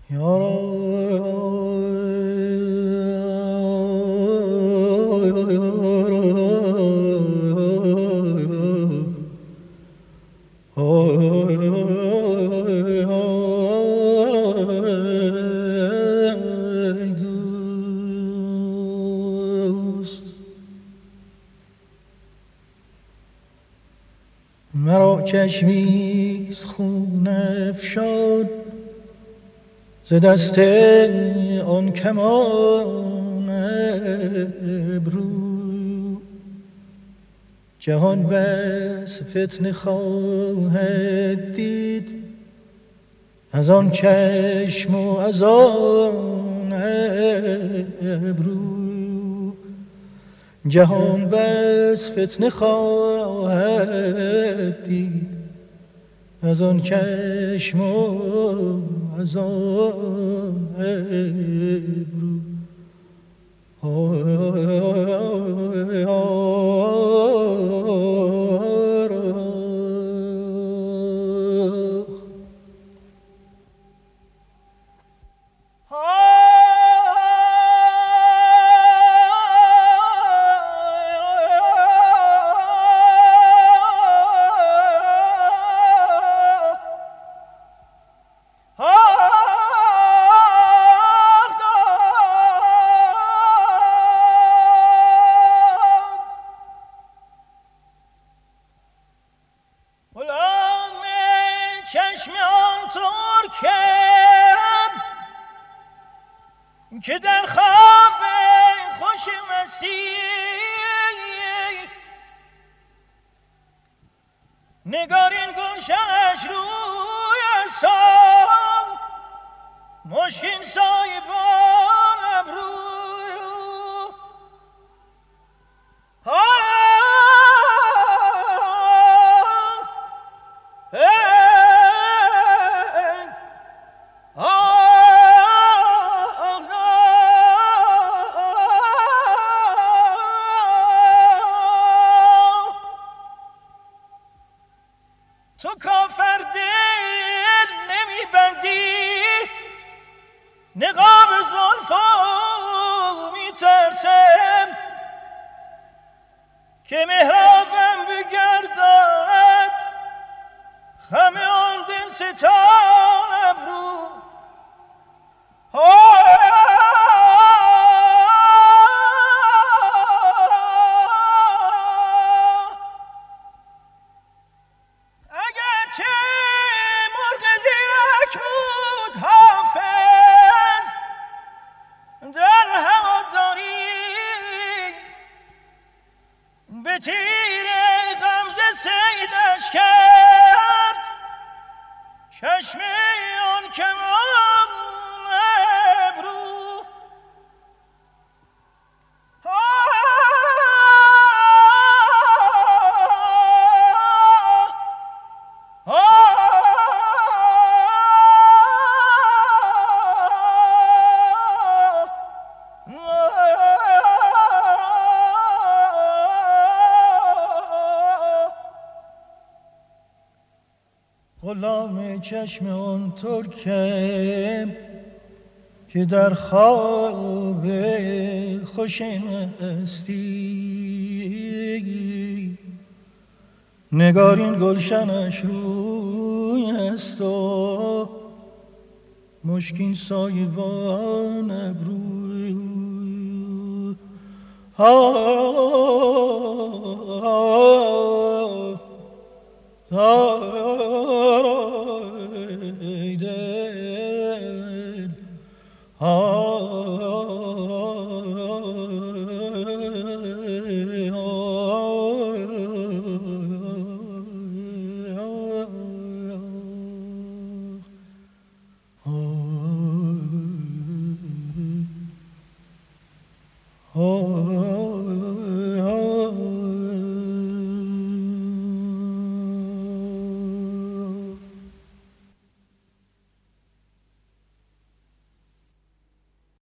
مرا چشمیز خون افشان ز دست آن کمان ابرو، جهان بس فتنه خواهد دید از آن چشم و از آن ابرو، جهان بس فتنه خواهد دید از آن چشم و از آن ابرو. چشم آن ترکم که در خواب خوش مستی نگارین گلشنش روی سام مشکین سایبان ابرو. تو کافر دل نمیبندی نقاب زلفو میترسم که محرابم بگرداند خم آن دل ستان ابرو. به تیر غمزه صیدش کرد چشم آن کمان ابرو. غلام چشم آن ترکم که در خواب خوش مستی نگارین گلشنش روی است و مشکین سایبان ابرو.